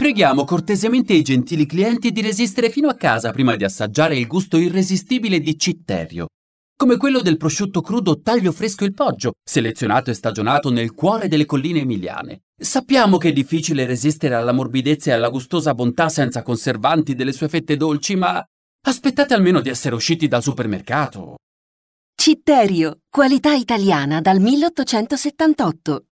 Preghiamo cortesemente i gentili clienti di resistere fino a casa prima di assaggiare il gusto irresistibile di Citterio, come quello del prosciutto crudo taglio fresco il poggio, selezionato e stagionato nel cuore delle colline emiliane. Sappiamo che è difficile resistere alla morbidezza e alla gustosa bontà senza conservanti delle sue fette dolci, ma aspettate almeno di essere usciti dal supermercato. Citterio, qualità italiana dal 1878.